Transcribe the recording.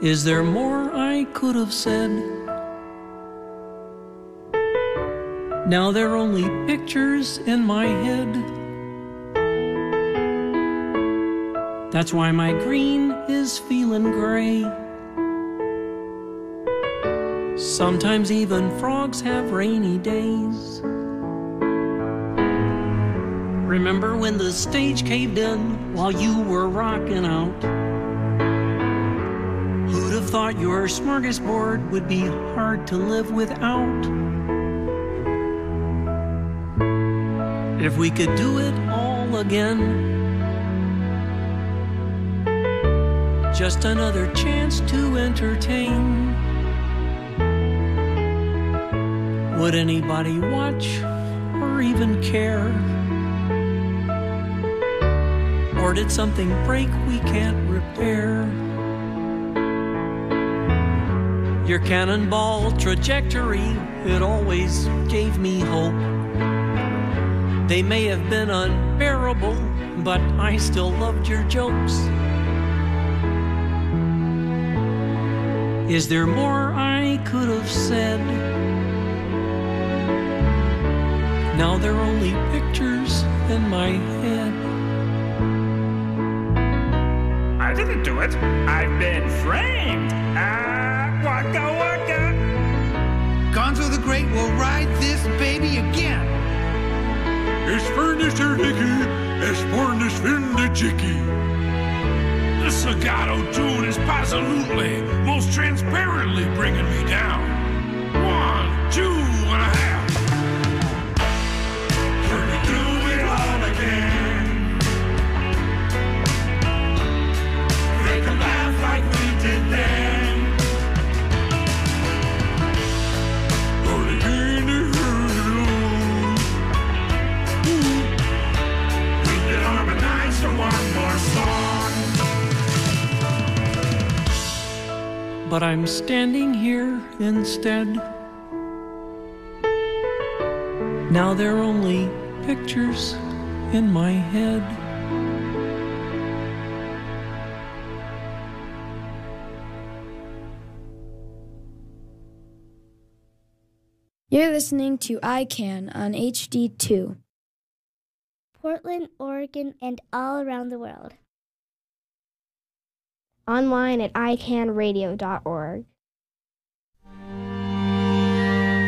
Is there more I could have said? Now they're only pictures in my head. That's why my green is feeling gray. Sometimes even frogs have rainy days. Remember when the stage caved in while you were rocking out? Who'd have thought your smorgasbord would be hard to live without? If we could do it all again, just another chance to entertain. Would anybody watch or even care? Or did something break we can't repair? Your cannonball trajectory, it always gave me hope. They may have been unbearable, but I still loved your jokes. Is there more I could have said? Now they're only pictures in my head. I didn't do it. I've been framed. Waka waka. Gonzo the Great will ride this baby again. Es furnished her Nicky, es furnished in the Jicky. The Sagato tune is absolutely, most transparently bringing me down. 1, 2 and a half. We're gonna do it all again. Make 'em laugh like we did then. One more song. But I'm standing here instead. Now they're only pictures in my head. You're listening to iCan on HD2. Portland, Oregon, and all around the world. Online at icanradio.org.